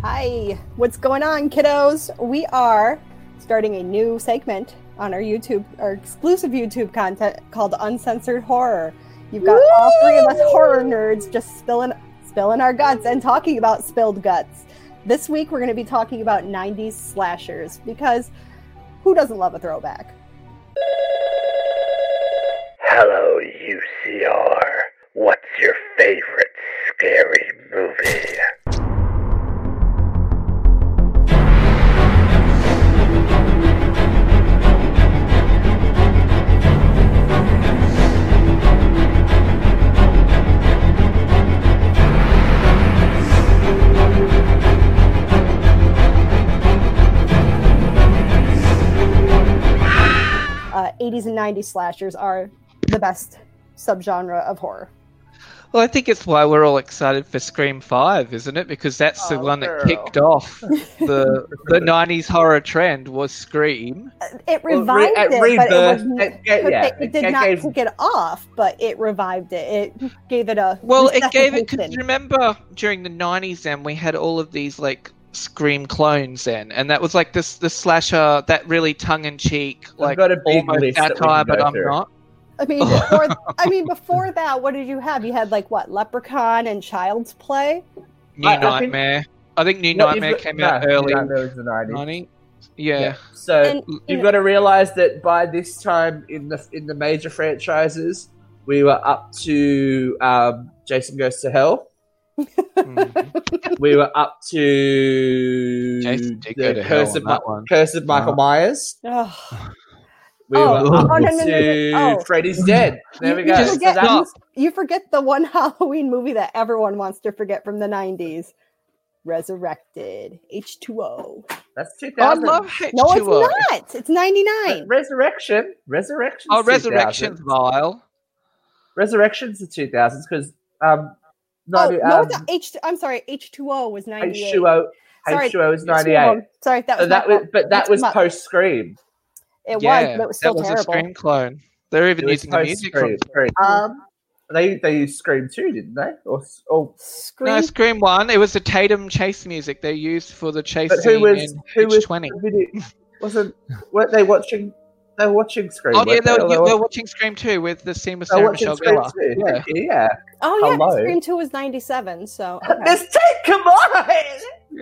Hi, what's going on, kiddos? We are starting a new segment on our exclusive YouTube content called Uncensored Horror. You've got all three of us horror nerds just spilling our guts and talking about spilled guts. This week we're going to be talking about 90s slashers, because who doesn't love a throwback? Hello, UCR. What's your favorite scary movie? '80s and '90s slashers are the best subgenre of horror. Well, I think it's why we're all excited for Scream 5, isn't it? Because that's the one that kicked off the 90s horror trend was Scream. It revived it did not kick it off, but it revived it. It gave it a because remember during the 90s then we had all of these like Scream clones then, and that was like the slasher, that really tongue-in-cheek, like almost satire, but I'm not. Before that, what did you have? You had like what, Leprechaun and Child's Play? New Nightmare. I think New Nightmare came out early. New Nightmare was the 90s. Yeah. So you've got to realize that by this time in the major franchises, we were up to Jason Goes to Hell. We were up to the Curse of Michael Myers. We were up to Freddy's Dead. There we go. You forget the one Halloween movie that everyone wants to forget from the 90s. Resurrected. H2O. That's 2000. I love H2O. No, it's not. It's 99. Resurrection's Resurrection's vile. Resurrection's the 2000s because I'm sorry, H2O was 98. H2O was 98. Sorry, that was post Scream. It was, but it was still terrible. That was a Scream clone. They're even using the music from Scream. They used Scream 2, didn't they? Or Scream? No, Scream 1. It was the Tatum chase music they used for the chase scene in H20. Weren't they watching? They were watching Scream. Oh yeah, they were watching Scream 2 with the scene with Sarah Michelle Gellar. Yeah. Oh yeah, hello. Scream 2 was 97. So okay. Come on.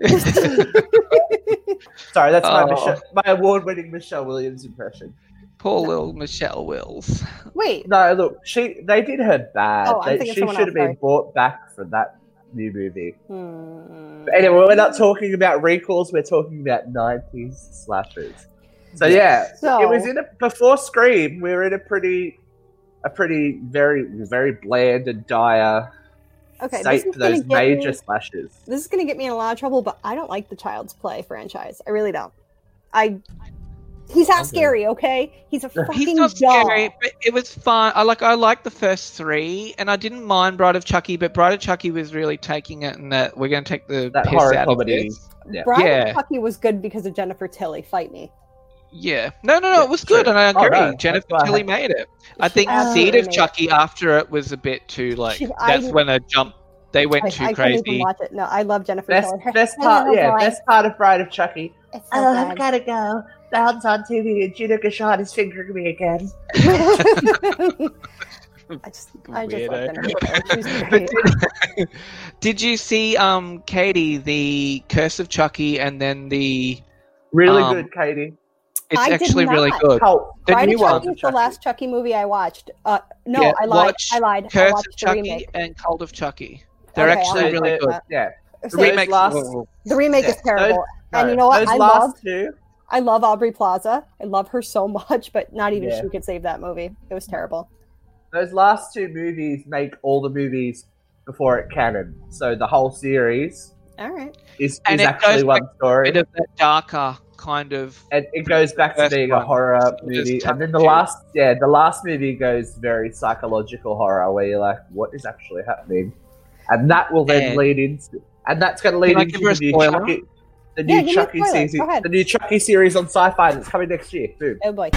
Sorry, that's my award-winning Michelle Williams impression. Poor little Michelle Wills. Wait. No, look, they did her bad. She should have been brought back for that new movie. But anyway, we're not talking about recalls. We're talking about 90s slashers. So it was before Scream. We were in a pretty very, very bland and dire state for those major slashers. This is going to get me in a lot of trouble, but I don't like the Child's Play franchise. I really don't. He's not scary, okay? He's a fucking He's not doll. Scary, but it was fun. I like the first three, and I didn't mind Bride of Chucky, but Bride of Chucky was really taking it, and that we're going to take the piss horror out comedy. of it. Bride of Chucky was good because of Jennifer Tilly. Fight me. Yeah. No, it was good, and I agree. Jennifer Tilly made it. I think Seed of Chucky after it was a bit too, that's when they went too crazy. Couldn't even watch it. No, I love Jennifer Tilly. Best part of Bride of Chucky. I've got to go. Sounds on TV and Gina Gershon is fingering me again. I just love Jennifer Tilly. Did you see, Katie, the Curse of Chucky and then the... Really good, Katie. It's actually really good. Bride of Chucky is the last Chucky movie I watched. I lied. Curse of Chucky and Cult of Chucky. They're actually really good. Yeah. The remake is terrible. And you know what? I love Aubrey Plaza. I love her so much, but not even she could save that movie. It was terrible. Those last two movies make all the movies before it canon. So the whole series is actually one story. A bit of that darker kind of... And it goes back to being a horror movie. And then the last movie goes very psychological horror, where you're like, what is actually happening? And that will then lead into... And that's going to lead into the new Chucky series. The new Chucky series on Sci-Fi that's coming next year. Boom. Oh boy.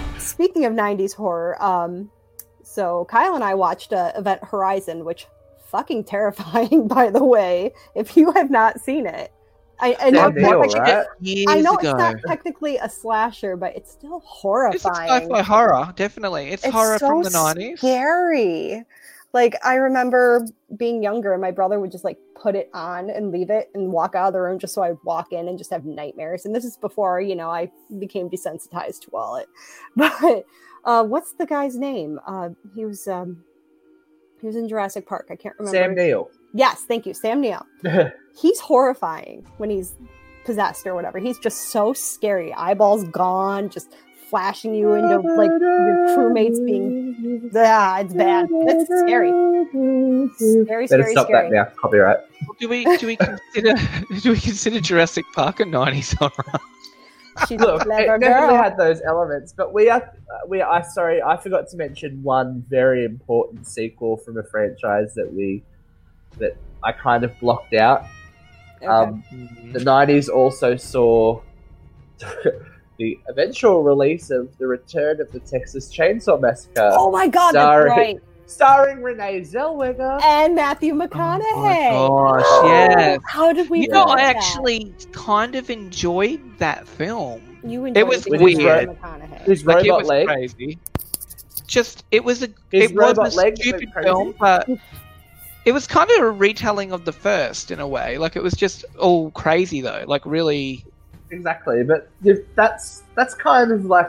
Speaking of 90s horror, so Kyle and I watched Event Horizon, which fucking terrifying, by the way, if you have not seen it. I know it's not technically a slasher, but it's still horrifying. It's sci-fi horror, definitely. It's horror from the 90s. Scary. Like, I remember being younger and my brother would just like put it on and leave it and walk out of the room just so I'd walk in and just have nightmares. And this is before, I became desensitized to all it. But what's the guy's name? He was in Jurassic Park. I can't remember. Sam Neill. Yes, thank you. Sam Neill. He's horrifying when he's possessed or whatever. He's just so scary. Eyeballs gone, just flashing you into like your crewmates being it's bad. It's scary. Very Better stop scary. That now. Copyright. Do we consider Jurassic Park a 90s horror? Look, it definitely had those elements, but I forgot to mention one very important sequel from a franchise that I kind of blocked out. Okay. The 90s also saw the eventual release of The Return of the Texas Chainsaw Massacre. Oh my god, that's right. Starring Renee Zellweger. And Matthew McConaughey. Oh my gosh, yes. How did we I actually kind of enjoyed that film. You enjoyed it? Was weird. His robot it was leg. Crazy. It was a stupid film, but it was kind of a retelling of the first in a way. Like, it was just all crazy though. Like, really. Exactly, but that's kind of like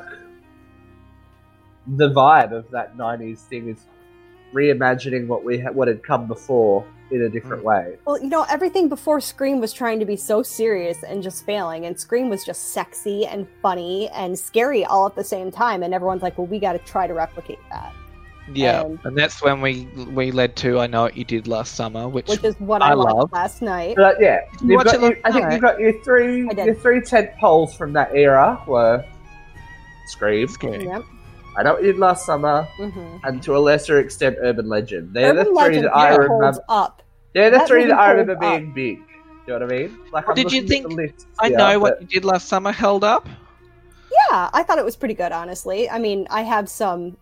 the vibe of that 90s thing, is reimagining what had come before in a different way. Well, everything before Scream was trying to be so serious and just failing, and Scream was just sexy and funny and scary all at the same time, and everyone's like, well, we got to try to replicate that. Yeah, and that's when we led to I Know What You Did Last Summer, which is what I watched last night. But yeah, I think you've got your three tent poles from that era were Scream. Yep. I Know What You Did Last Summer, and to a lesser extent, Urban Legend. They're Urban the three that I remember. They're the three that I remember being big. You know what I mean? Like, did you think I Know What You Did Last Summer held up? Yeah, I thought it was pretty good, honestly. I mean, I have some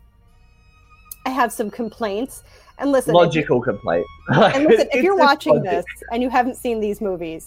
complaints. And listen, logical complaint. And listen, if you're watching this and you haven't seen these movies,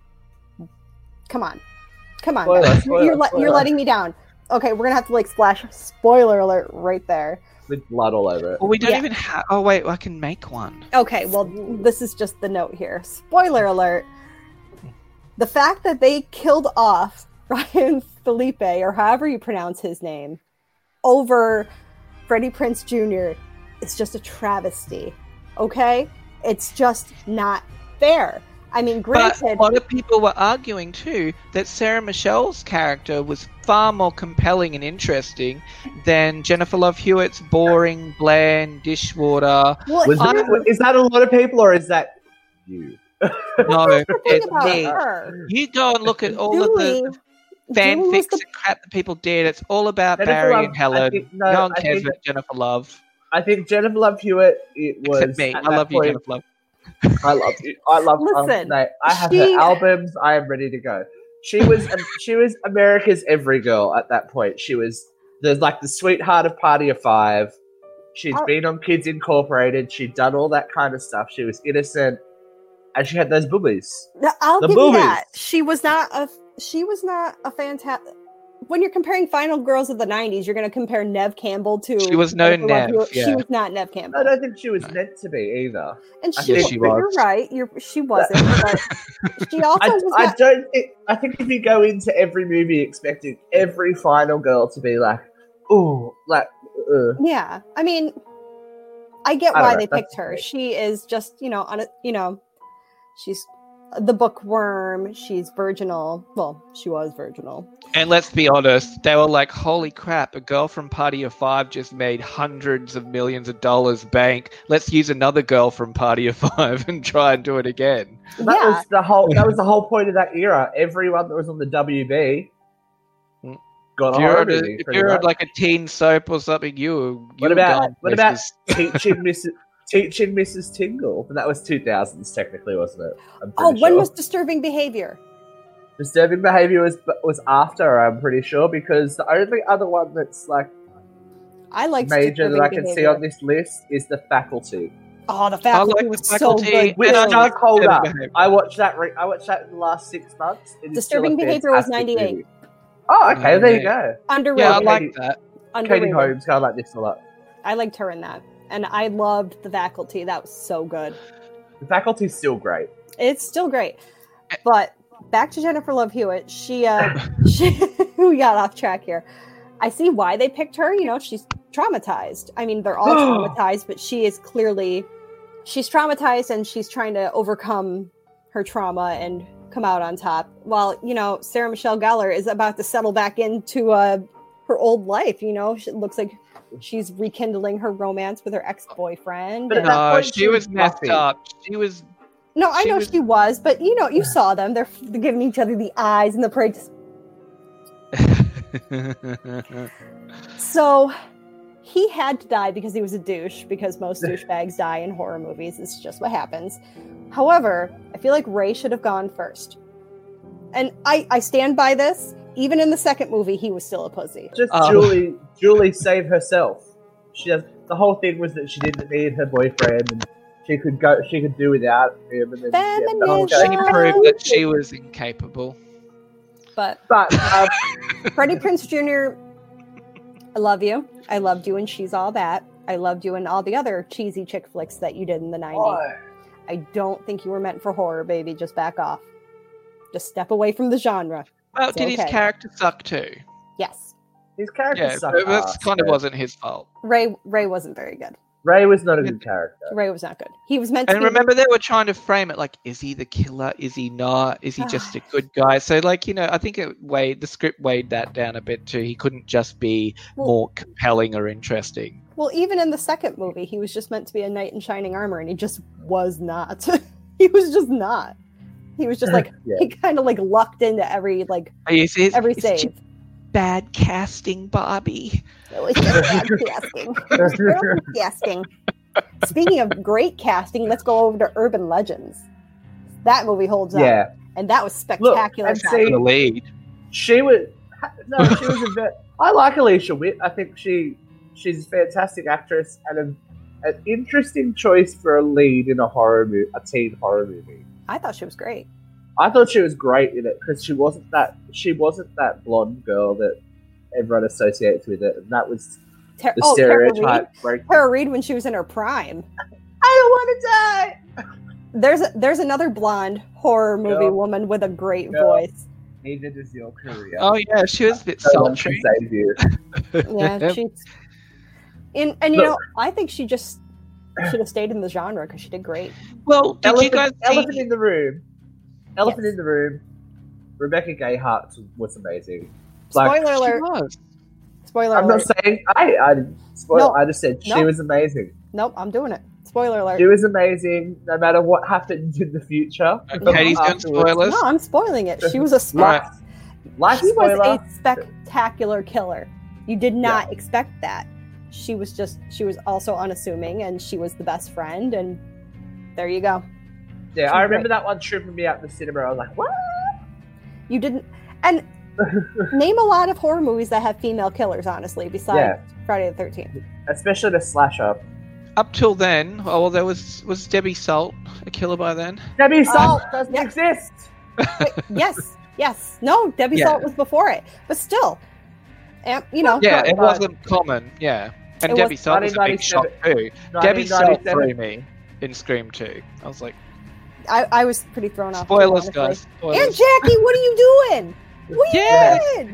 come on. Spoiler. You're letting me down. Okay, we're gonna have to splash spoiler alert right there. With blood all over it. Well, we don't even have. Oh wait, I can make one. Okay, well, this is just the note here. Spoiler alert. The fact that they killed off Ryan Felipe, or however you pronounce his name, over Freddie Prinze Jr. is just a travesty. Okay? It's just not fair. I mean, granted... But a lot of people were arguing, too, that Sarah Michelle's character was far more compelling and interesting than Jennifer Love Hewitt's boring, bland, dishwater... Well, is that a lot of people, or is that you? No, it's me. You go and look at all of the fanfics and crap that people did. It's all about Barry and Helen. No one cares about Jennifer Love. I think Jennifer Love Hewitt, it was... Except me. I love you, Jennifer Love. I love you. I love. Listen, I have her albums. I am ready to go. She was America's every girl at that point. She was the sweetheart of Party of Five. She'd been on Kids Incorporated. She'd done all that kind of stuff. She was innocent, and she had those boobies. I'll give you that. She was not a fantastic. When you're comparing Final Girls of the 90s, you're going to compare Neve Campbell to... She was no Neve. Yeah. She was not Neve Campbell. I don't think she was meant to be either. And she was. You're right. She wasn't. But she also was I think if you go into every movie expecting every Final Girl to be like, ooh, like... Yeah. I mean, I get why they picked her. She is just, she's... the bookworm, she's virginal. Well, she was virginal. And let's be honest, they were like, holy crap, a girl from Party of Five just made hundreds of millions of dollars bank. Let's use another girl from Party of Five and try and do it again. That was the whole point of that era. Everyone that was on the WB got on. If you're like a teen soap or something, what about Teaching Mrs. Tingle? And that was 2000s, technically, wasn't it? When was Disturbing Behavior? Disturbing Behavior was after, I'm pretty sure, because the only other one that's I like major that I can see on this list is The Faculty. Oh, the faculty was so good. Which does hold up. I watched that in the last 6 months. Disturbing Behavior was 98. Movie. Oh, okay. There you go. Underrated. Yeah, I like that. Katie Holmes, I like this a lot. I liked her in that. And I loved The Faculty. That was so good. The Faculty's still great. It's still great. But back to Jennifer Love Hewitt. She we got off track here. I see why they picked her. You know, she's traumatized. I mean, they're all traumatized, but she's traumatized and she's trying to overcome her trauma and come out on top. While, you know, Sarah Michelle Gellar is about to settle back into her old life. You know, it looks like she's rekindling her romance with her ex-boyfriend. But she was messed up. She was. No, I know she was, but you know, you saw them. They're giving each other the eyes and the praise. So he had to die because he was a douche, because most douchebags die in horror movies. It's just what happens. However, I feel like Ray should have gone first. And I stand by this. Even in the second movie, he was still a pussy. Just Julie saved herself. The whole thing was that she didn't need her boyfriend and she could do without him. And then she proved that she was incapable. But Freddie Prinze Jr., I love you. I loved you in She's All That. I loved you in all the other cheesy chick flicks that you did in the 90s. Oh. I don't think you were meant for horror, baby. Just back off. Just step away from the genre. Well, did his character suck too? Yes. His character sucked. That kind of wasn't his fault. Ray wasn't very good. Ray was not a good character. Ray was not good. He was meant to be... And remember, they were trying to frame it like, is he the killer? Is he not? Is he just a good guy? So, like, you know, I think the script weighed that down a bit too. He couldn't just be more compelling or interesting. Well, even in the second movie, he was just meant to be a knight in shining armor, and he just was not. He was just not. He was just like, he kind of like lucked into every every save. Bad casting, Bobby. It was just bad casting. It was terrible casting. Speaking of great casting, let's go over to Urban Legends. That movie holds up. Yeah. And that was spectacular. Look, the lead. She was I like Alicia Witt. I think she's a fantastic actress and an interesting choice for a lead in a teen horror movie. I thought she was great. I thought she was great in it because she wasn't that blonde girl that everyone associates with it, and that was the stereotype. Tara Reid when she was in her prime. I don't want to die. There's another blonde horror movie woman with a great voice. Neither does your career. Oh yeah, she was a bit sultry. Yeah, she's and you know, I think she just should have stayed in the genre because she did great. Well, did you guys see... Elephant in the Room? Elephant in the Room. Rebecca Gayheart was amazing. Spoiler alert. Spoiler alert. I'm not saying I didn't spoil. No. I just said she was amazing. Nope, I'm doing it. Spoiler alert. She was amazing, no matter what happened in the future. Katie's doing spoilers. No, I'm spoiling it. She was a she was a spectacular killer. You did not expect that. She was also unassuming, and she was the best friend, and there you go. Yeah, I remember that one tripping me out in the cinema. I was like, what? You didn't... And name a lot of horror movies that have female killers, honestly, besides Friday the 13th. Especially the slasher. Up till then, there was Debbie Salt a killer by then? Debbie Salt doesn't exist! Wait, yes. No, Debbie Salt was before it. But still, you know... Yeah, it wasn't common, yeah. And Debbie Salt was a big shock too. Debbie Salt threw me in Scream 2. I was like... I was pretty thrown off. Spoilers, guys. Spoilers. And Jackie, what are you doing? What are you doing?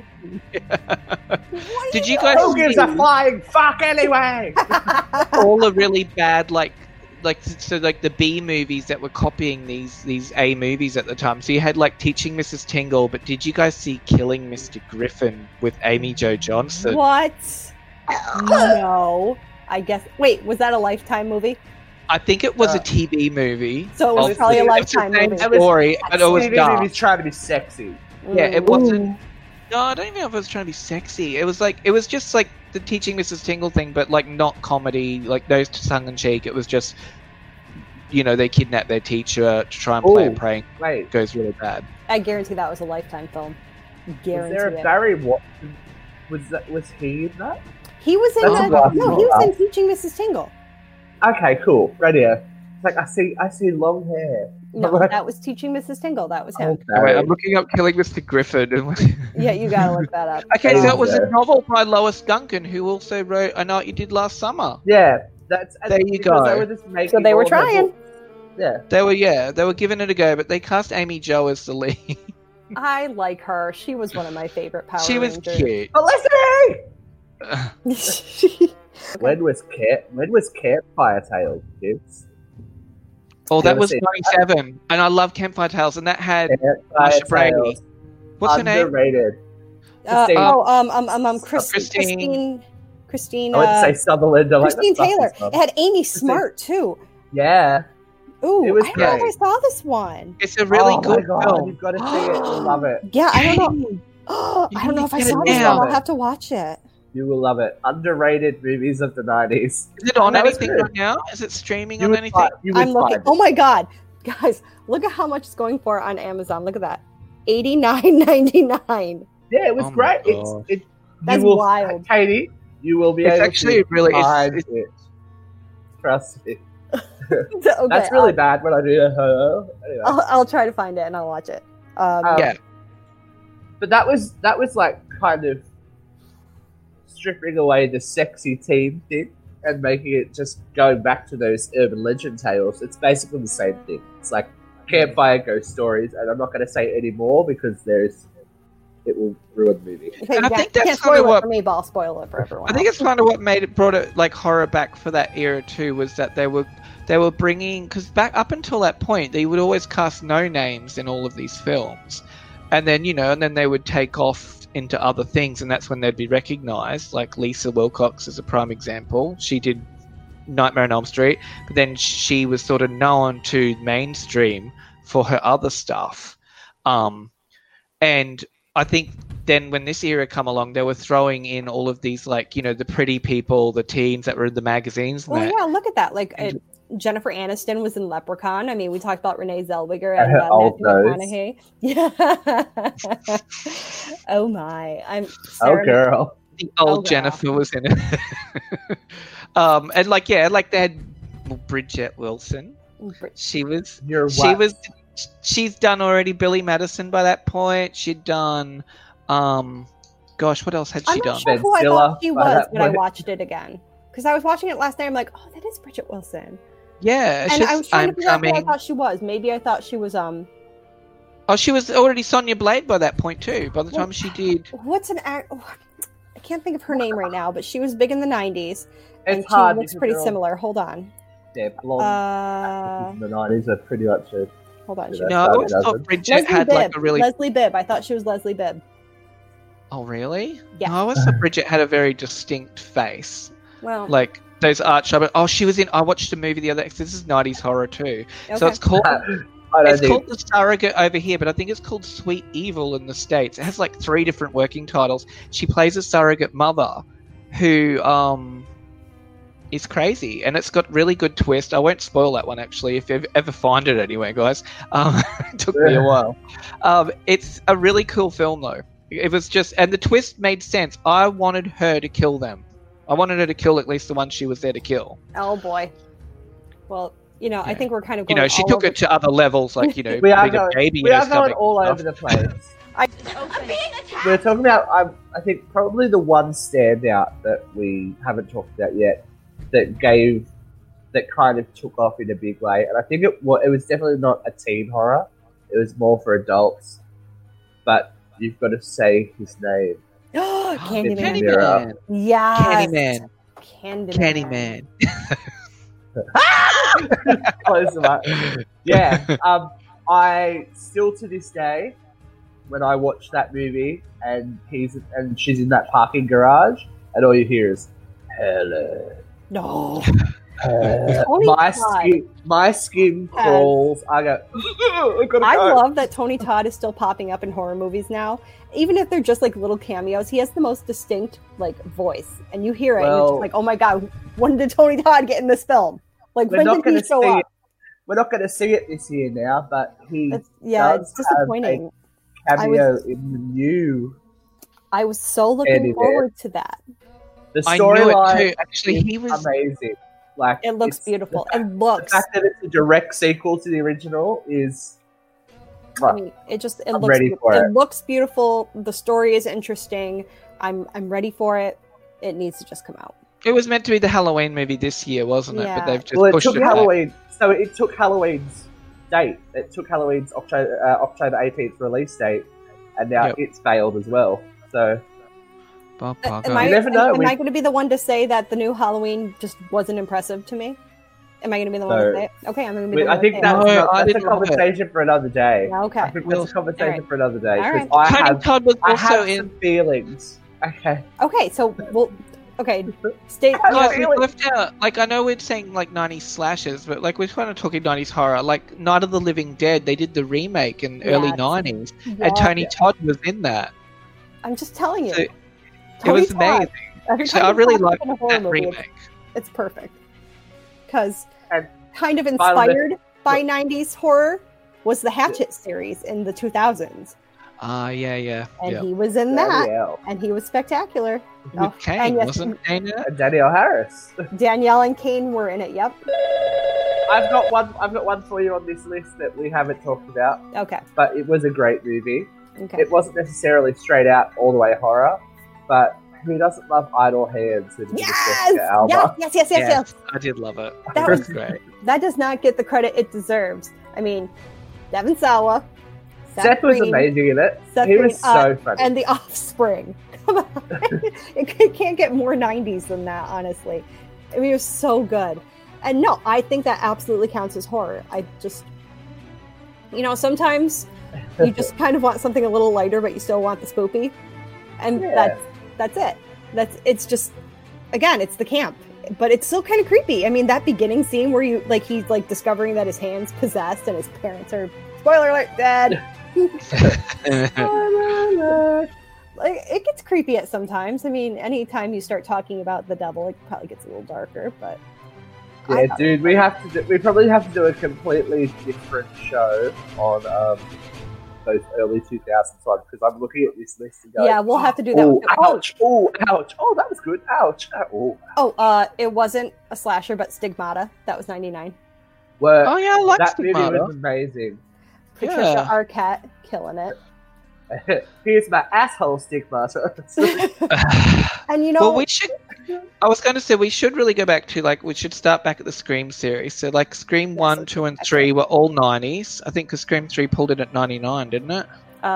Did you guys... Who gives a flying fuck anyway? All the really bad, like the B movies that were copying these A movies at the time. So you had like Teaching Mrs. Tingle, but did you guys see Killing Mr. Griffin with Amy Jo Johnson? What? No. I guess... Wait, was that a Lifetime movie? I think it was a TV movie. So it was probably a Lifetime movie. Story, but it was dark. He was trying to be sexy. Yeah, it wasn't... No, I don't even know if it was trying to be sexy. It was just like the Teaching Mrs. Tingle thing, but like not comedy, like no tongue-in-cheek. It was just, you know, they kidnap their teacher to try and play a prank. Wait. It goes really bad. I guarantee that was a Lifetime film. Guarantee was there a Barry Watson? Was he in that? He was in he was in Teaching Mrs. Tingle. Okay, cool. Radio. It's like I see long hair. No, that was Teaching Mrs. Tingle. That was him. Okay. Wait, I'm looking up Killing Mr. Griffin. Yeah, you gotta look that up. Okay, so it was a novel by Lois Duncan, who also wrote I Know What You Did Last Summer. Yeah, there you go. So they were trying. They were giving it a go, but they cast Amy Jo as the lead. I like her. She was one of my favorite Power She was Rangers. cute. Felicity! When was Campfire Tales, kids? Oh, that was 97, and I love Campfire Tales, and that had Marsha Brady. What's her name? Underrated. Christine. I went to say Sutherland. Christine Taylor. It had Amy Smart too. Yeah. Ooh, I don't know if I saw this one. It's a really good film. You've got to see it. You'll love it. Yeah, I don't know. I don't know if I saw this one. I'll have to watch it. You will love it. Underrated movies of the 90s. Is it on anything right now? Is it streaming on anything? I'm looking. Oh my god, guys! Look at how much it's going for on Amazon. Look at that, $89.99. Yeah, it was great. That's wild, Katie. You will be able actually to find it. Trust me. Okay, that's really bad when I do that. Anyway. I'll try to find it and I'll watch it. Yeah, but that was like kind of stripping away the sexy teen thing and making it just going back to those urban legend tales. It's basically the same thing. It's like campfire ghost stories, and I'm not going to say any more because it will ruin the movie. And I think that's kind of what for me, but I'll spoil it for everyone. I think it's kind of what brought it like horror back for that era too. Was that they were bringing, because back up until that point they would always cast no names in all of these films, and then they would take off into other things, and that's when they'd be recognized. Like Lisa Wilcox is a prime example. She did Nightmare on Elm Street, but then she was sort of known to mainstream for her other stuff. And I think then when this era come along, they were throwing in all of these, like, the pretty people, the teens that were in the magazines. Yeah, look at that. Like Jennifer Aniston was in Leprechaun. I mean, we talked about Renee Zellweger and Matthew McConaughey. Yeah. Oh my! Girl. The old Jennifer was in it. And like they had Bridget Wilson. She's done already Billy Madison by that point. She'd done, gosh, what else had she done? I'm not sure who I thought she was when I watched it again. Because I was watching it last night. I'm like, oh, that is Bridget Wilson. Yeah. And I was trying to figure out who I thought she was. Maybe I thought she was, Oh, she was already Sonya Blade by that point too. By the time she did. What's an act? Oh, I can't think of her name right now, but she was big in the 90s. And it's hard. She looks pretty similar. Hold on. Yeah, blonde. The 90s are pretty much a... Hold on. No, I always thought Bridget had like a really... Leslie Bibb. I thought she was Leslie Bibb. Oh, really? Yeah. No, I always thought Bridget had a very distinct face. Well... Like, those arch... Oh, she was in... I watched a movie the other... This is 90s horror too. Okay. So it's called... called The Surrogate over here, but I think it's called Sweet Evil in the States. It has like 3 different working titles. She plays a surrogate mother who is crazy, and it's got really good twist. I won't spoil that one, actually, if you ever find it anywhere, guys. It took me a while. It's a really cool film, though. It was just... And the twist made sense. I wanted her to kill them. I wanted her to kill at least the one she was there to kill. Oh, boy. Well... I think we're kind of going she took it to other levels, like, we are going all over the place. We're talking about, I think, probably the one standout that we haven't talked about yet that kind of took off in a big way. And I think it was definitely not a teen horror. It was more for adults. But you've got to say his name. Candyman. Yeah. Candyman. Close enough. Yeah. I still to this day, when I watch that movie and she's in that parking garage, and all you hear is "Hello." No. My skin crawls. I go. I love that Tony Todd is still popping up in horror movies now, even if they're just like little cameos. He has the most distinct like voice, and you hear it, and it's just like, oh my god, when did Tony Todd get in this film? Like, when did he show up? We're not going to see it this year now, but it's disappointing. Have a cameo in the new. I was so looking forward to that. The storyline, actually, he was amazing. Like, it looks beautiful. The fact that it's a direct sequel to the original is. I mean, it looks beautiful. The story is interesting. I'm ready for it. It needs to just come out. It was meant to be the Halloween movie this year, wasn't it? Yeah. But they've just pushed it Halloween. So it took Halloween's date. It took Halloween's October 18th release date, and now it's failed as well. So. Am I going to be the one to say that the new Halloween just wasn't impressive to me? Am I going to be the one to say it? Okay, I'm going to be the one to say it. That's a conversation for another day. Okay. I think that's a conversation for another day. Right. I have some feelings. Okay. Okay, so stay. We left out. Like, I know we're saying like 90s slashes, but like we're kind of talking 90s horror. Like Night of the Living Dead, they did the remake in early 90s, and Tony Todd was in in that. I'm just telling you. So, it was amazing. So I really liked that remake. It's perfect. Because kind of inspired by 90s horror was the Hatchet series in the 2000s. Yeah. And he was in that, and he was spectacular. Kane, wasn't Kane? Danielle Harris. Danielle and Kane were in it, yep. I've got one for you on this list that we haven't talked about. Okay. But it was a great movie. Okay. It wasn't necessarily straight out all the way horror, but who doesn't love Idle Hands? Yes! I did love it. That was great. That does not get the credit it deserves. I mean, Devon Sawa. Seth was amazing in it. He was so funny. And The Offspring. Come on. It can't get more 90s than that, honestly. I mean, it was so good. And no, I think that absolutely counts as horror. I just, sometimes you just kind of want something a little lighter, but you still want the spoopy. And that's it. It's just, again, it's the camp. But it's still kind of creepy. I mean, that beginning scene where he's discovering that his hand's possessed and his parents are, spoiler alert, dead. It gets creepy at sometimes. I mean, anytime you start talking about the devil, it probably gets a little darker. But yeah, dude, we probably have to do a completely different show on those early 2000s ones because I'm looking at this list and going, yeah, we'll have to do that. Ouch! Oh, ouch! Oh, that was good. Ouch! It wasn't a slasher, but Stigmata. That was 99. Oh yeah, I like that Stigmata. Movie was amazing. Patricia Arquette killing it. Here's my asshole Stigmata. And well, we should. I was going to say we should really go back to we should start back at the Scream series. So Scream 1, 2, and 3 were all 90s. I think because Scream 3 pulled it at 99, didn't it?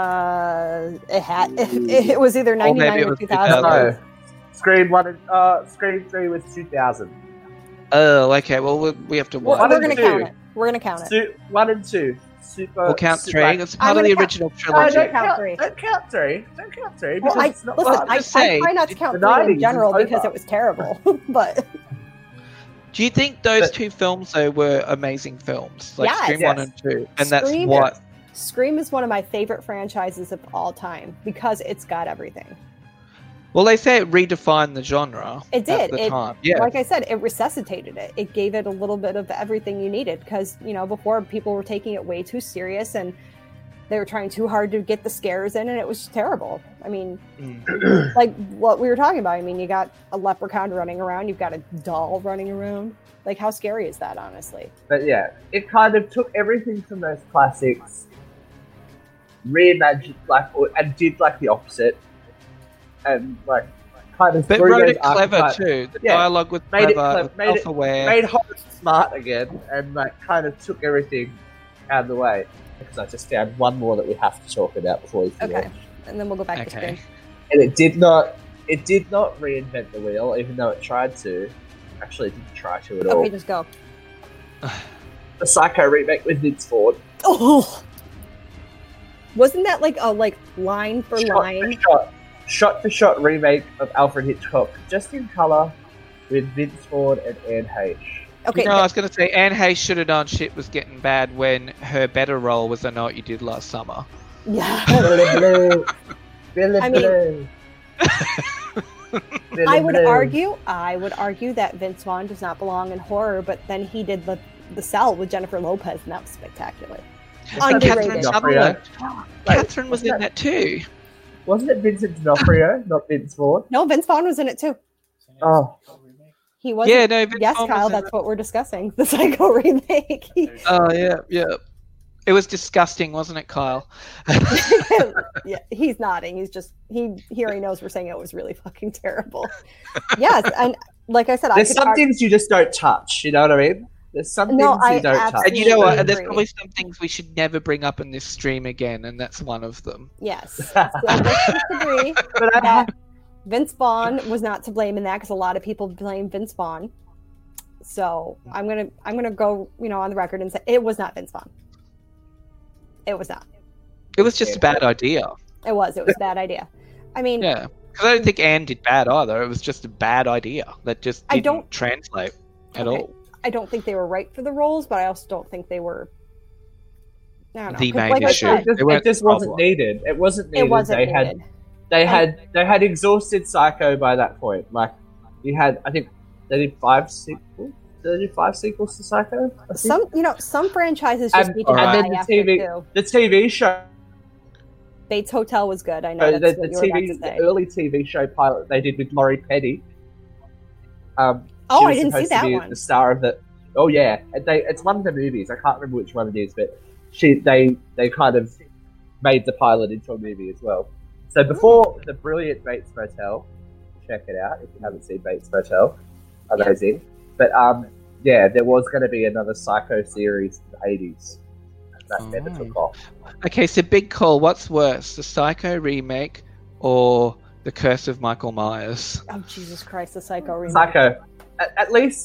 It was either 99 or 2000. No. Scream 1 and Scream 3 was 2000. Oh, okay. Well, we have to watch. We're going to count it. We're going to count it. 1 and 2. We'll count 3. It's part of the original trilogy. Don't count 3. Don't count 3. Well, I try not to count 3 in general because it was terrible. But do you think those two films though were amazing films? Scream 1 and 2, and that's what Scream is one of my favorite franchises of all time because it's got everything. Well, they say it redefined the genre. It did. At the time. Yeah. Like I said, it resuscitated it. It gave it a little bit of everything you needed because, before people were taking it way too serious and they were trying too hard to get the scares in and it was terrible. I mean, like what we were talking about. I mean, you got a leprechaun running around. You've got a doll running around. Like, how scary is that, honestly? But yeah, it kind of took everything from those classics, reimagined, and did the opposite. And kind of wrote it clever too. The dialogue was clever, self-aware, made horror smart again, and kind of took everything out of the way. Because I just found one more that we have to talk about before we finish. Okay, and then we'll go back to Scream. And it did not reinvent the wheel, even though it tried to. Actually, it didn't try to at all. Okay, just go. The Psycho remake with Vince Vaughn. Oh, wasn't that a line for line? Shot-for-shot remake of Alfred Hitchcock, just in colour, with Vince Vaughn and Anne Heche. Okay. I was going to say Anne Heche should have done Shit Was Getting Bad when her better role was I Know What You Did Last Summer. Yeah. I mean, I would argue that Vince Vaughn does not belong in horror, but then he did the Cell with Jennifer Lopez, and that was spectacular. Catherine Sutherland. Catherine was in that too. Wasn't it Vincent D'Onofrio, not Vince Vaughn? No, Vince Vaughn was in it too. Oh. He wasn't. Yeah, no. Yes, Kyle, that's what we're discussing. The Psycho remake. Oh yeah. It was disgusting, wasn't it, Kyle? Yeah, he's nodding. He already knows we're saying it was really fucking terrible. Yes, and like I said, there's some things you just don't touch. You know what I mean? There's some things you don't touch. And you know what? And there's probably some things we should never bring up in this stream again, and that's one of them. Yes. So let's just agree that Vince Vaughn was not to blame in that, because a lot of people blame Vince Vaughn. So I'm gonna go, on the record and say it was not Vince Vaughn. It was not. It was just a bad idea. It was a bad idea. I mean, yeah, because I don't think Anne did bad either. It was just a bad idea that just didn't translate at all. I don't think they were right for the roles, but I also don't think they were. I don't know. The main issue. It just wasn't needed. It wasn't needed. It wasn't needed. They had exhausted Psycho by that point. Like, you had, I think they did 5 sequels. Did they do 5 sequels to Psycho? Some franchises just need to die after too. The TV show. Bates Hotel was good. I know that's what you were about to say. The early TV show pilot they did with Laurie Petty. I didn't see that one. The star of it. Oh yeah, it's one of the movies. I can't remember which one it is, but they kind of made the pilot into a movie as well. So before the brilliant Bates Motel, check it out if you haven't seen Bates Motel. Amazing. Yeah. But there was going to be another Psycho series in the 80s. That never took off. Okay, so big call. What's worse, the Psycho remake or the Curse of Michael Myers? Oh Jesus Christ, the Psycho remake. Psycho. At least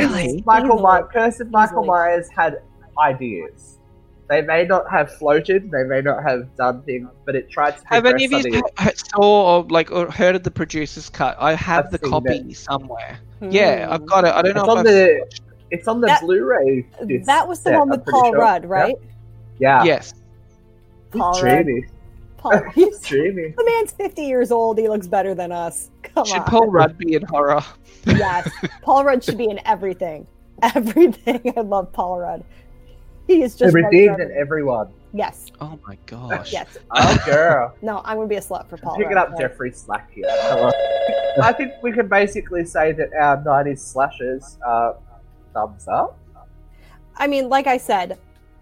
Curse of Michael Myers had ideas. They may not have floated, they may not have done things, but it tried to. Have any of you saw or heard of the producer's cut? I have the copy somewhere. Yeah, I've got it. I don't know if it's on the Blu-ray. That was the one with Paul Rudd, right? Yeah. Yes. Paul Rudd. He's dreamy. The man's 50 years old. He looks better than us. Come on. Should Paul Rudd be in horror? Yes. Paul Rudd should be in everything. Everything. I love Paul Rudd. He is just everything and everyone. Yes. Oh my gosh. Yes. Oh girl. No, I'm gonna be a slut for Paul. Picking up Jeffrey's slack here. I think we can basically say that our 90s slashers are thumbs up. I mean, like I said,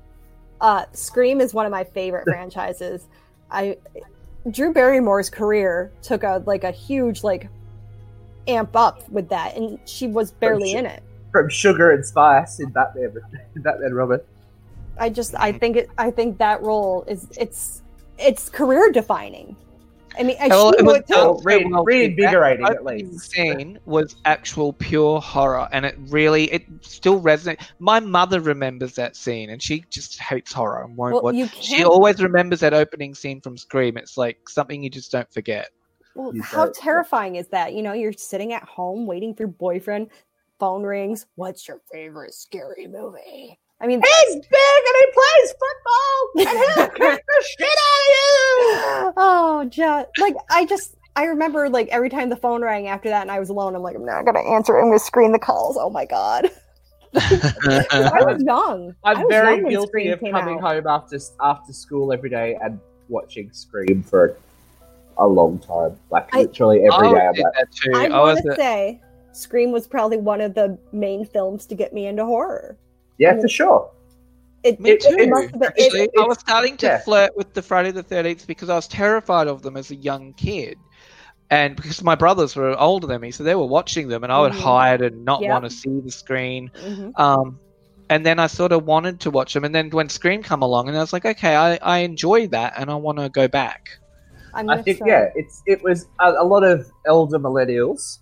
Scream is one of my favorite franchises. Drew Barrymore's career took a huge amp up with that, and she was barely in it. From Sugar and Spice in Batman Robin. I think that role it's career defining. I mean, it was reinvigorating at least. The scene was actual pure horror, and it still resonates. My mother remembers that scene, and she just hates horror and won't watch. She always remembers that opening scene from Scream. It's like something you just don't forget. Well, how terrifying is that? You're sitting at home waiting for your boyfriend. Phone rings. What's your favorite scary movie? I mean, he's big and he plays football and he'll kick the shit out of you. Oh, I remember every time the phone rang after that and I was alone, I'm like, I'm not gonna answer. I'm gonna screen the calls. Oh my god. I was young. I'm very guilty of coming home after school every day and watching Scream for a long time, literally every day. I want to say Scream was probably one of the main films to get me into horror. Yeah, for sure. Me too. Actually, I was starting to flirt with the Friday the 13th because I was terrified of them as a young kid. And because my brothers were older than me, so they were watching them, and I would hide and not want to see the screen. Mm-hmm. And then I sort of wanted to watch them. And then when Scream come along, and I was like, okay, I enjoy that, and I want to go back. I think, it was a lot of elder millennials.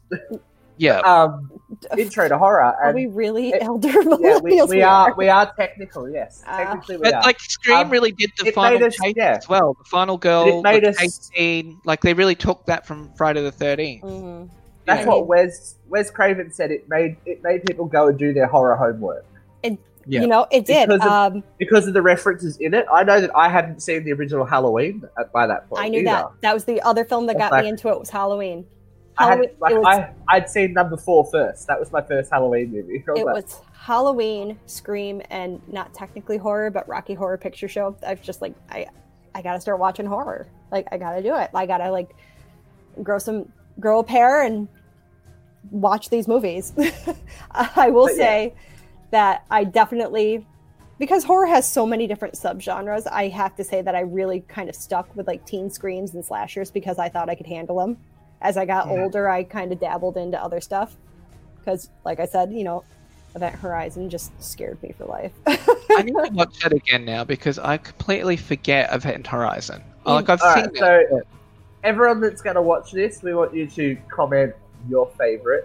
Intro to horror. Are we really elder millennials? Yeah, we are technical, yes. Technically we are. Scream really did the final chase as well. The final girl, the chase scene, they really took that from Friday the 13th. Mm-hmm. That's what Wes Craven said. It made people go and do their horror homework. It did. Because of the references in it. I know that I hadn't seen the original Halloween by that point. I knew that. That was the other film that got me into it, was Halloween. I'd seen number 4 first. That was my first Halloween movie. It was Halloween, Scream, and not technically horror, but Rocky Horror Picture Show. I was just I gotta start watching horror. I gotta do it. I gotta grow a pair and watch these movies. I will say that I definitely, because horror has so many different subgenres, I have to say that I really kind of stuck with like teen screams and slashers because I thought I could handle them. As I got older, I kind of dabbled into other stuff because, like I said, you know, Event Horizon just scared me for life. I need to watch that again now because I completely forget Event Horizon. Like I've seen it. So everyone that's going to watch this, we want you to comment your favorite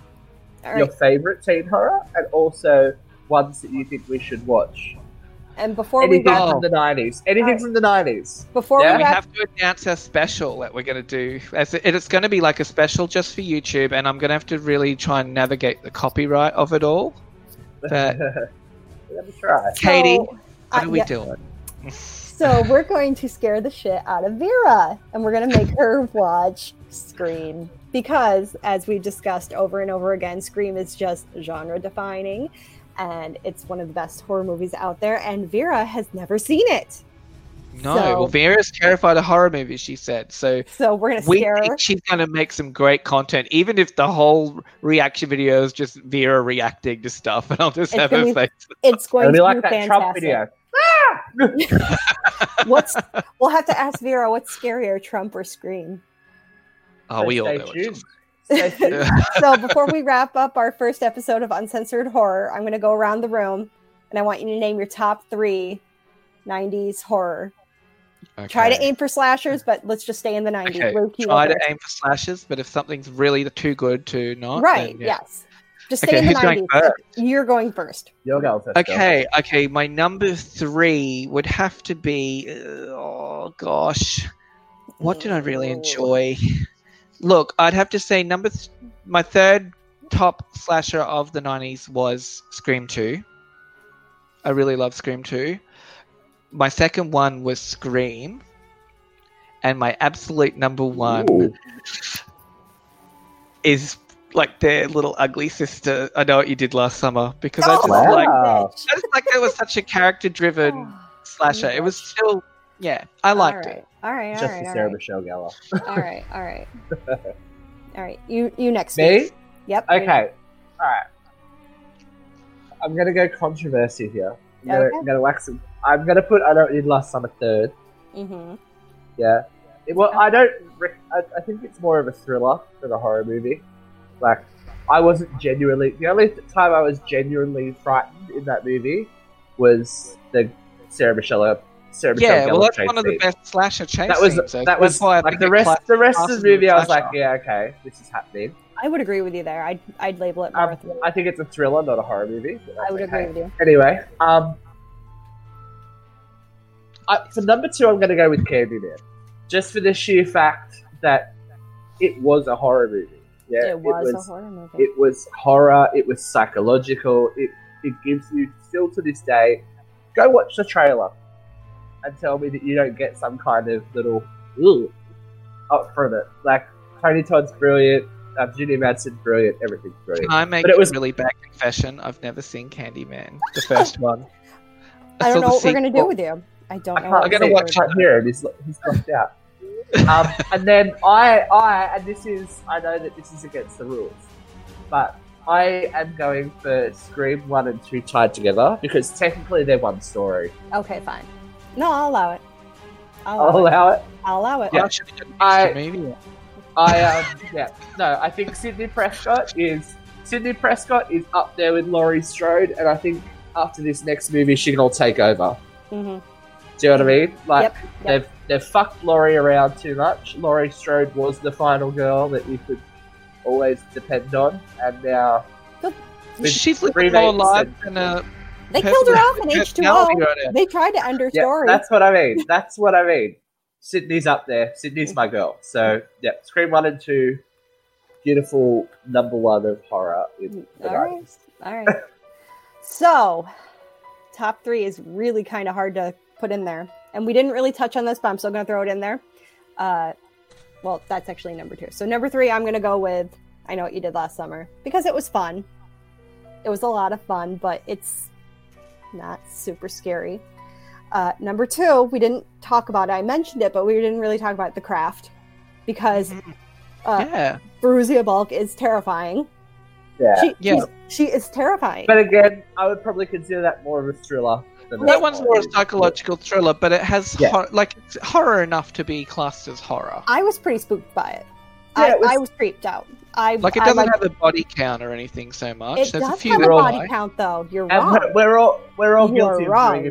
teen horror, and also ones that you think we should watch. And before anything from the 90s. Anything from the 90s. Before we have to announce our special that we're going to do. It's going to be like a special just for YouTube, and I'm going to have to really try and navigate the copyright of it all. But let me try. Katie, what are we doing? So we're going to scare the shit out of Vera, and we're going to make her watch Scream. Because, as we've discussed over and over again, Scream is just genre-defining. And it's one of the best horror movies out there, and Vera has never seen it. No, well, Vera's terrified of horror movies, she said. So we're going to scare her. We think she's going to make some great content, even if the whole reaction video is just Vera reacting to stuff, and I'll just have her face. It's going to be like fantastic. That Trump video. We'll have to ask Vera, what's scarier, Trump or Scream? Oh, we all know it. So before we wrap up our first episode of Uncensored Horror, I'm going to go around the room, and I want you to name your top 3 90s horror. Okay. Try to aim for slashers, but let's just stay in the 90s. Okay. Try to aim for slashers, but if something's really too good to not... Right, yes. Just stay in the 90s. You're going first. You'll go first. Okay. My number 3 would have to be... oh, gosh. What did I really enjoy? Look, I'd have to say my third top slasher of the 90s was Scream 2. I really love Scream 2. My second one was Scream. And my absolute number 1 is like their little ugly sister, I Know What You Did Last Summer. Because I just like it was such a character-driven slasher. It was still... Yeah, I liked it. All right. Just for Sarah Michelle Gellar. All right. You next. Me? Week. Yep. Okay. All right. I'm gonna go controversy here. I'm gonna put I Know What You Did Last Summer third. Mm-hmm. Yeah. I think it's more of a thriller than a horror movie. Like, the only time I was genuinely frightened in that movie was the Sarah Michelle Gellar that's one of the best slasher chase scenes. That was why like the rest of the movie. I was like, yeah, okay, this is happening. I would agree with you there. I'd label it more. I think it's a thriller, not a horror movie. I would agree with you. Anyway, for number 2, I'm going to go with Candyman, just for the sheer fact that it was a horror movie. Yeah, it was a horror movie. It was horror. It was psychological. It gives you, still to this day, go watch the trailer and tell me that you don't get some kind of little up from it. Like, Tony Todd's brilliant, Judy Madsen's brilliant, everything's brilliant. Can I make a really bad confession? I've never seen Candyman, the first one. I don't know what we're going to do with you. I don't know. I'm going to watch it here, and he's locked out. And then I know that this is against the rules, but I am going for Scream 1 and 2 tied together, because technically they're one story. Okay, fine. No, I'll allow it. I'll allow it. I'll allow it. Yeah. I think Sidney Prescott is up there with Laurie Strode, and I think after this next movie she can all take over. Mm-hmm. Do you know what I mean? Like, yep. they've fucked Laurie around too much. Laurie Strode was the final girl that you could always depend on, and now she's living more life than a... They killed her off in H2O. They tried to end her story. That's what I mean. Sydney's up there. Sydney's my girl. So, yeah, Scream 1 and 2, beautiful number 1 of horror. All right. So, top 3 is really kind of hard to put in there. And we didn't really touch on this, but I'm still going to throw it in there. Well, that's actually number 2. So, number 3, I'm going to go with I Know What You Did Last Summer. Because it was fun. It was a lot of fun, but it's not super scary. Number 2, we didn't talk about it. I mentioned it, but we didn't really talk about The Craft, because Fairuza Balk is terrifying. Yeah. She is terrifying. But again, I would probably consider that more of a thriller. That one's more a psychological thriller, but it has it's horror enough to be classed as horror. I was pretty spooked by it. I was creeped out. It doesn't have a body count or anything so much. It does have a body count, though. You're wrong. We're all guilty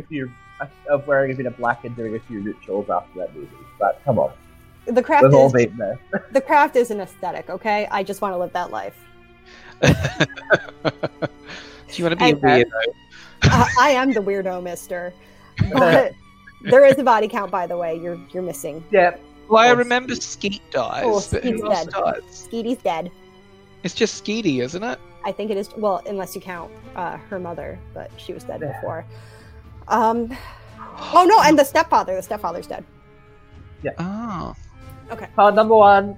of wearing a bit of black and doing a few rituals after that movie. But come on, the craft we've all been there. The craft is an aesthetic. Okay, I just want to live that life. Do you want to be a weirdo? I am the weirdo, mister. But there is a body count, by the way. You're missing. Yeah. Well, I remember Skeet dies. Oh, Skeet's dead. Skeety's dead. It's just Skeety, isn't it? I think it is. Well, unless you count her mother, but she was dead before. Oh no, and the stepfather. The stepfather's dead. Yeah. Oh. Okay. Number one.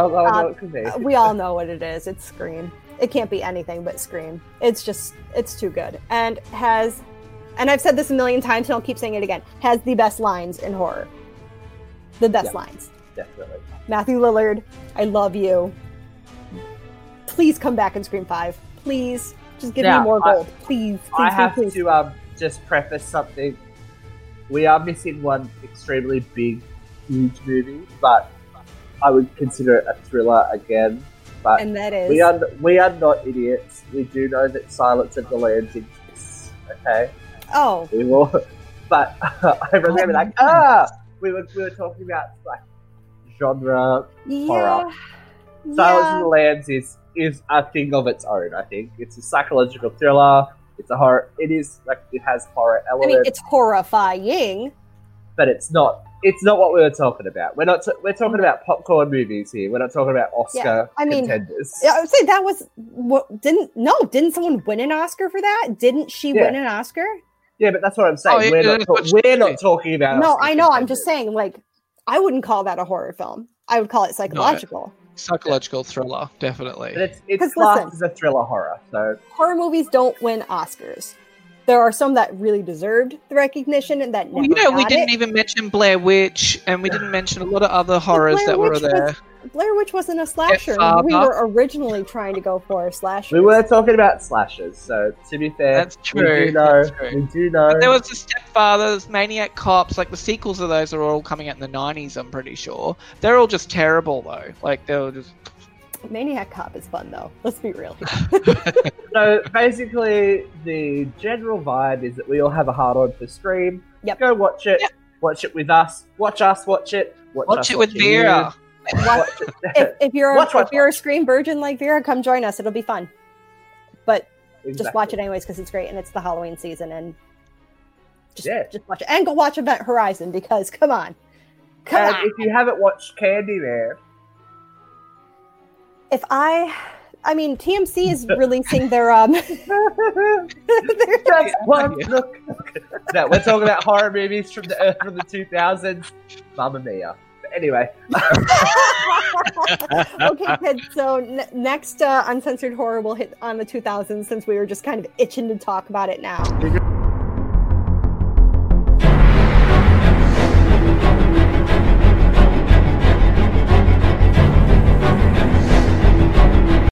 We all know what it is. It's Scream. It can't be anything but Scream. It's too good. And I've said this a million times and I'll keep saying it again, has the best lines in horror. The best lines. Definitely. Matthew Lillard, I love you. Please come back in Scream 5. Please. Just give me more gold. Please. I have to just preface something. We are missing one extremely big, huge movie, but I would consider it a thriller again. But and that is... We are not idiots. We do know that Silence of the Lambs exists. Okay? Oh. We will... But I remember we were talking about like genre horror. Silence of the Lambs is a thing of its own, I think. It's a psychological thriller. It's a horror. It is like it has horror elements. I mean, it's horrifying, but it's not what we were talking about. We're talking about popcorn movies here. We're not talking about Oscar contenders. I would say that was didn't someone win an Oscar for that? Didn't she win an Oscar? Yeah, but that's what I'm saying. We're not talking about. No, I know. I'm just saying, like, I wouldn't call that a horror film. I would call it psychological. Psychological thriller, definitely. But it's classed as a thriller horror. So horror movies don't win Oscars. There are some that really deserved the recognition and that never got we didn't even mention Blair Witch, and we didn't mention a lot of other horrors that were there. Blair Witch wasn't a slasher. We were originally trying to go for a slasher. We were talking about slashers, so to be fair, that's true. We do know. But there was The Stepfathers, Maniac Cops, like the sequels of those are all coming out in the 90s, I'm pretty sure. They're all just terrible, though. Like, they were just... Maniac Cop is fun, though. Let's be real. So, basically, the general vibe is that we all have a hard-on for Scream. Yep. Go watch it. Yep. Watch it with us. Watch us watch it. Watch it with Vera. If you're a Scream virgin like Vera, come join us. It'll be fun. But just watch it anyways because it's great and it's the Halloween season and just watch it. And go watch Event Horizon because come on. If you haven't watched Candyman, TMC is releasing their Just one look. No, we're talking about horror movies from the 2000s. Mamma Mia. But anyway. Okay, kids. So next uncensored horror will hit on the 2000s since we were just kind of itching to talk about it now.